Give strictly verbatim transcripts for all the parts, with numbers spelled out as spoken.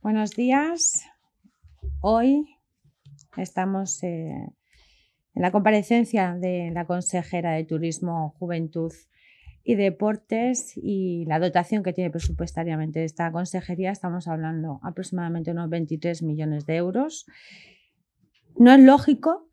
Buenos días. Hoy estamos eh, en la comparecencia de la consejera de Turismo, Juventud y Deportes y la dotación que tiene presupuestariamente esta consejería. Estamos hablando aproximadamente de unos veintitrés millones de euros. No es lógico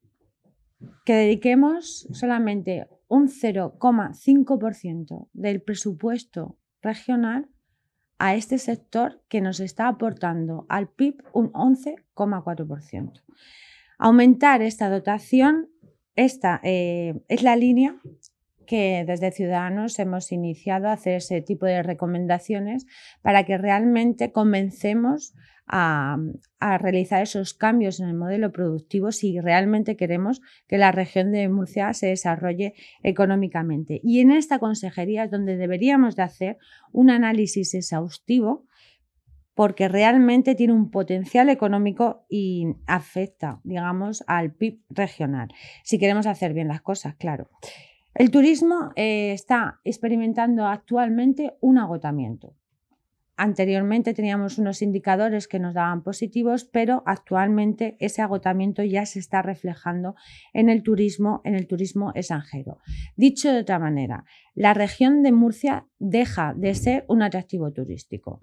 que dediquemos solamente un cero coma cinco por ciento del presupuesto regional a este sector que nos está aportando al P I B un once coma cuatro por ciento. Aumentar esta dotación, esta eh, es la línea que desde Ciudadanos hemos iniciado a hacer ese tipo de recomendaciones para que realmente comencemos a, a realizar esos cambios en el modelo productivo si realmente queremos que la región de Murcia se desarrolle económicamente. Y en esta consejería es donde deberíamos de hacer un análisis exhaustivo porque realmente tiene un potencial económico y afecta, digamos, al P I B regional, si queremos hacer bien las cosas, claro. El turismo eh, está experimentando actualmente un agotamiento. Anteriormente teníamos unos indicadores que nos daban positivos, pero actualmente ese agotamiento ya se está reflejando en el turismo, en el turismo extranjero. Dicho de otra manera, la región de Murcia deja de ser un atractivo turístico.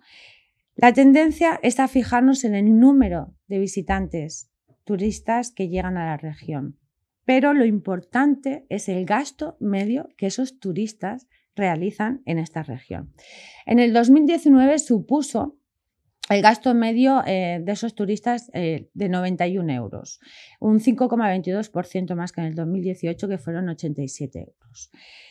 La tendencia es a fijarnos en el número de visitantes turistas que llegan a la región. Pero lo importante es el gasto medio que esos turistas realizan en esta región. En el dos mil diecinueve supuso el gasto medio eh, de esos turistas eh, de noventa y un euros, un cinco coma veintidós por ciento más que en el dos mil dieciocho, que fueron ochenta y siete euros.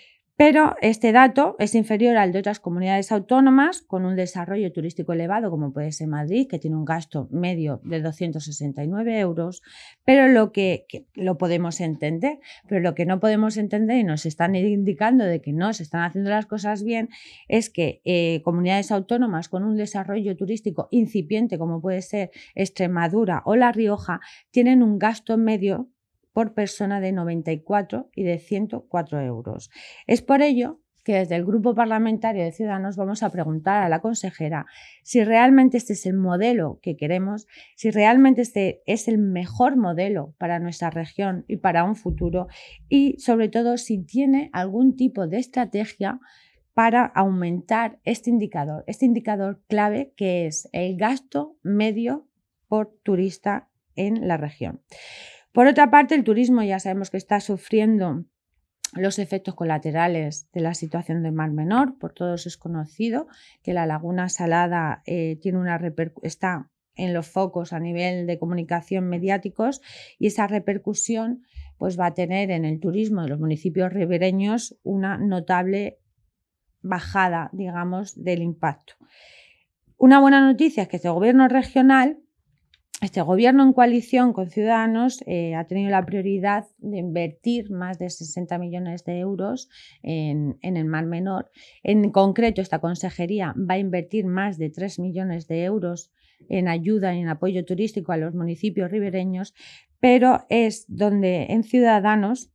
Pero este dato es inferior al de otras comunidades autónomas con un desarrollo turístico elevado, como puede ser Madrid, que tiene un gasto medio de doscientos sesenta y nueve euros, pero lo que, que lo podemos entender, pero lo que no podemos entender y nos están indicando de que no se están haciendo las cosas bien es que eh, comunidades autónomas con un desarrollo turístico incipiente, como puede ser Extremadura o La Rioja, tienen un gasto medio por persona de noventa y cuatro y de ciento cuatro euros. Es por ello que desde el Grupo Parlamentario de Ciudadanos vamos a preguntar a la consejera si realmente este es el modelo que queremos, si realmente este es el mejor modelo para nuestra región y para un futuro y sobre todo si tiene algún tipo de estrategia para aumentar este indicador, este indicador clave que es el gasto medio por turista en la región. Por otra parte, el turismo ya sabemos que está sufriendo los efectos colaterales de la situación del Mar Menor. Por todos es conocido que la Laguna Salada eh, tiene una está en los focos a nivel de comunicación mediáticos y esa repercusión pues, va a tener en el turismo de los municipios ribereños una notable bajada, digamos, del impacto. Una buena noticia es que este gobierno regional Este gobierno en coalición con Ciudadanos eh, ha tenido la prioridad de invertir más de sesenta millones de euros en, en el Mar Menor. En concreto, esta consejería va a invertir más de tres millones de euros en ayuda y en apoyo turístico a los municipios ribereños, pero es donde en Ciudadanos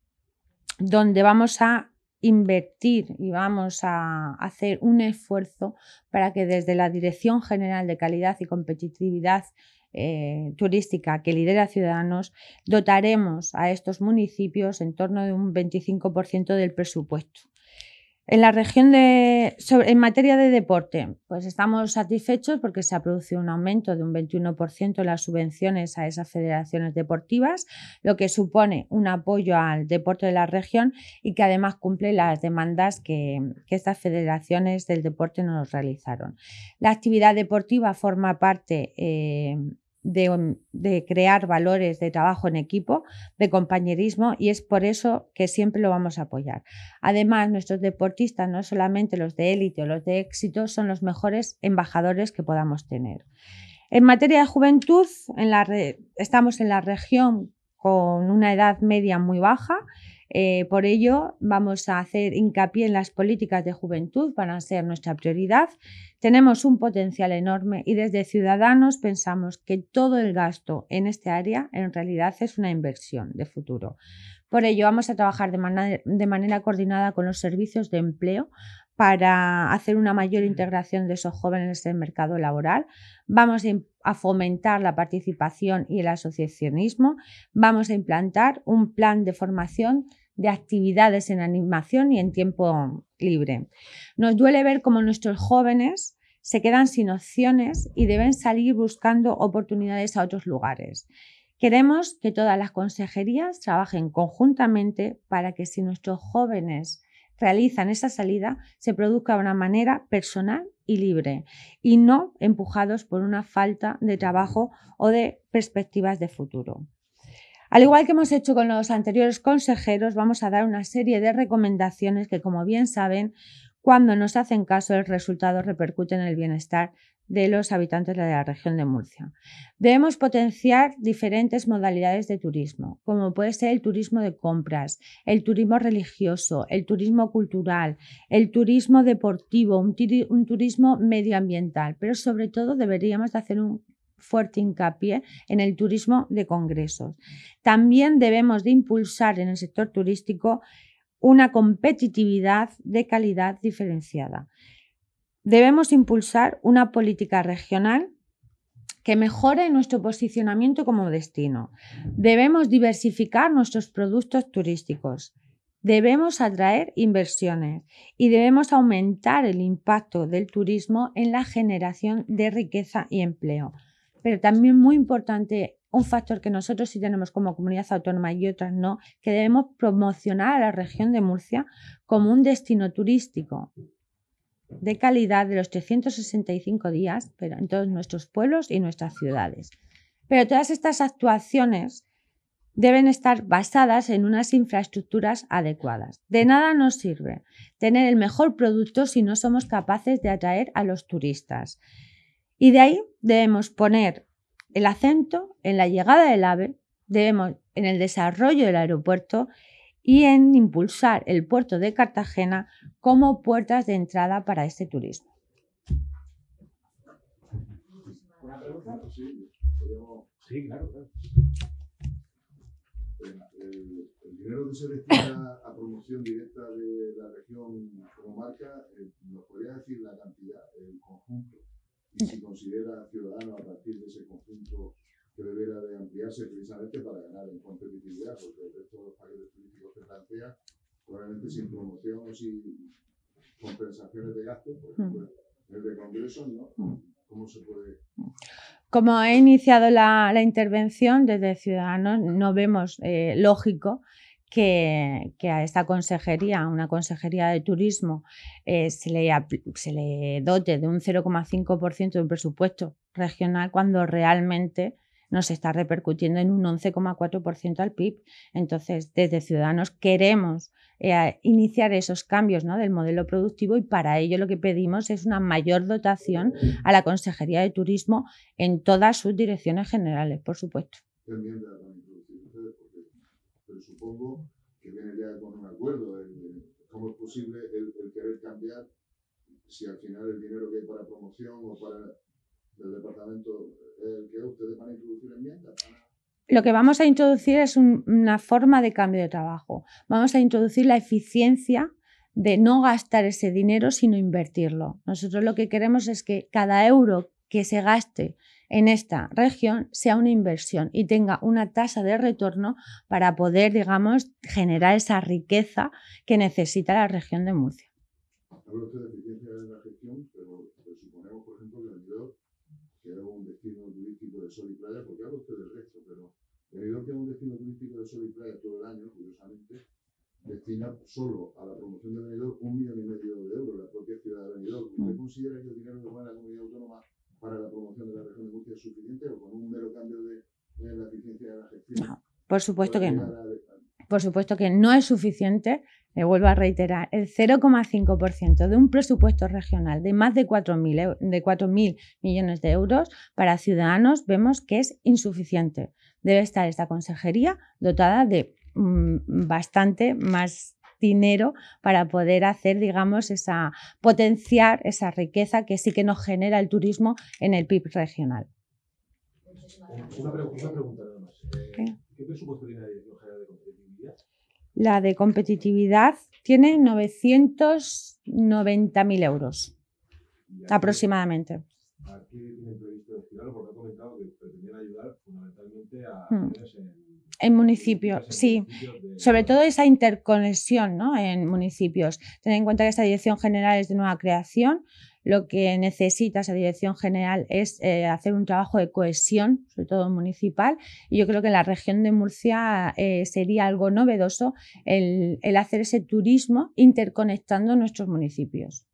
donde vamos a invertir y vamos a hacer un esfuerzo para que desde la Dirección General de Calidad y Competitividad Eh, turística que lidera Ciudadanos, dotaremos a estos municipios en torno de un veinticinco por ciento del presupuesto. En la región de, sobre, en materia de deporte, pues estamos satisfechos porque se ha producido un aumento de un veintiuno por ciento en las subvenciones a esas federaciones deportivas, lo que supone un apoyo al deporte de la región y que además cumple las demandas que, que estas federaciones del deporte nos realizaron. La actividad deportiva forma parte eh, De, de crear valores de trabajo en equipo, de compañerismo, y es por eso que siempre lo vamos a apoyar. Además, nuestros deportistas, no solamente los de élite o los de éxito, son los mejores embajadores que podamos tener. En materia de juventud, en la re... estamos en la región con una edad media muy baja. Eh, por ello, vamos a hacer hincapié en las políticas de juventud, van a ser nuestra prioridad. Tenemos un potencial enorme y desde Ciudadanos pensamos que todo el gasto en este área en realidad es una inversión de futuro. Por ello, vamos a trabajar de manera, de manera coordinada con los servicios de empleo para hacer una mayor integración de esos jóvenes en el mercado laboral. Vamos a fomentar la participación y el asociacionismo. Vamos a implantar un plan de formación de actividades en animación y en tiempo libre. Nos duele ver cómo nuestros jóvenes se quedan sin opciones y deben salir buscando oportunidades a otros lugares. Queremos que todas las consejerías trabajen conjuntamente para que si nuestros jóvenes realizan esa salida, se produzca de una manera personal y libre y no empujados por una falta de trabajo o de perspectivas de futuro. Al igual que hemos hecho con los anteriores consejeros, vamos a dar una serie de recomendaciones que, como bien saben, cuando nos hacen caso, el resultado repercute en el bienestar de los habitantes de la región de Murcia. Debemos potenciar diferentes modalidades de turismo, como puede ser el turismo de compras, el turismo religioso, el turismo cultural, el turismo deportivo, un, un turismo medioambiental, pero sobre todo deberíamos de hacer un fuerte hincapié en el turismo de congresos. También debemos de impulsar en el sector turístico una competitividad de calidad diferenciada. Debemos impulsar una política regional que mejore nuestro posicionamiento como destino. Debemos diversificar nuestros productos turísticos. Debemos atraer inversiones y debemos aumentar el impacto del turismo en la generación de riqueza y empleo. Pero también muy importante, un factor que nosotros sí tenemos como comunidad autónoma y otras no, que debemos promocionar a la región de Murcia como un destino turístico de calidad de los trescientos sesenta y cinco días, pero en todos nuestros pueblos y nuestras ciudades. Pero todas estas actuaciones deben estar basadas en unas infraestructuras adecuadas. De nada nos sirve tener el mejor producto si no somos capaces de atraer a los turistas. Y de ahí debemos poner el acento en la llegada del AVE, debemos en el desarrollo del aeropuerto y en impulsar el puerto de Cartagena como puertas de entrada para este turismo. ¿Una pregunta? Sí, sí, claro, claro. El, el dinero que se destina a promoción directa de la región como marca, eh, ¿nos podría decir la cantidad, el conjunto? Y si considera ciudadano a partir de ese conjunto que deberá de ampliarse precisamente para ganar en competitividad, porque el resto de los paquetes turísticos que plantea, probablemente sin promoción o sin compensaciones de gastos, por ejemplo, el de congresos, ¿no? ¿Cómo se puede...? Como he iniciado la, la intervención desde Ciudadanos, no vemos eh, lógico que, que a esta consejería, una consejería de turismo, eh, se, le, se le dote de un cero coma cinco por ciento de un presupuesto regional cuando realmente nos está repercutiendo en un once coma cuatro por ciento al P I B. Entonces, desde Ciudadanos queremos eh, iniciar esos cambios, ¿no?, del modelo productivo, y para ello lo que pedimos es una mayor dotación a la Consejería de Turismo en todas sus direcciones generales, por supuesto. Enmienda van a introducir ustedes, porque pero supongo que viene ya con un acuerdo. El, el, ¿Cómo es posible el, el querer cambiar si al final el dinero que hay para promoción o para el departamento es el que ustedes van a introducir enmiendas? Lo que vamos a introducir es un, una forma de cambio de trabajo. Vamos a introducir la eficiencia de no gastar ese dinero, sino invertirlo. Nosotros lo que queremos es que cada euro que se gaste en esta región sea una inversión y tenga una tasa de retorno para poder, digamos, generar esa riqueza que necesita la región de Murcia. Habla usted de eficiencia de la gestión, pero, pero suponemos, por ejemplo, que Benidorm, que era un destino turístico de sol y playa, porque habla usted del resto, pero Benidorm, que es un destino turístico de sol y playa todo el año, curiosamente, destina solo a la promoción de Benidorm un millón y medio de euros, la propia ciudad de Benidorm. ¿Usted mm. considera que el dinero que pone la comunidad autónoma para la promoción de la región de Murcia es suficiente, o con un mero cambio de, de la eficiencia de la gestión? No, por supuesto que no. Por supuesto que no es suficiente. Le vuelvo a reiterar, el cero coma cinco por ciento de un presupuesto regional de más de cuatro mil millones de euros para Ciudadanos vemos que es insuficiente. Debe estar esta consejería dotada de mmm, bastante más dinero para poder hacer, digamos, esa, potenciar esa riqueza que sí que nos genera el turismo en el P I B regional. Una pregunta, una pregunta nada más. Eh, ¿Qué presupuesto tiene la Dirección General de Competitividad? La de competitividad tiene novecientos noventa mil euros aproximadamente. ¿A qué tienen previsto destinarlo? Porque ha comentado que pretendían ayudar fundamentalmente a Hmm. en, en municipios, sí. Municipios de... Sobre todo esa interconexión, ¿no?, en municipios. Ten en cuenta que esta Dirección General es de nueva creación. Lo que necesita esa Dirección General es eh, hacer un trabajo de cohesión, sobre todo municipal, y yo creo que en la región de Murcia eh, sería algo novedoso el, el hacer ese turismo interconectando nuestros municipios.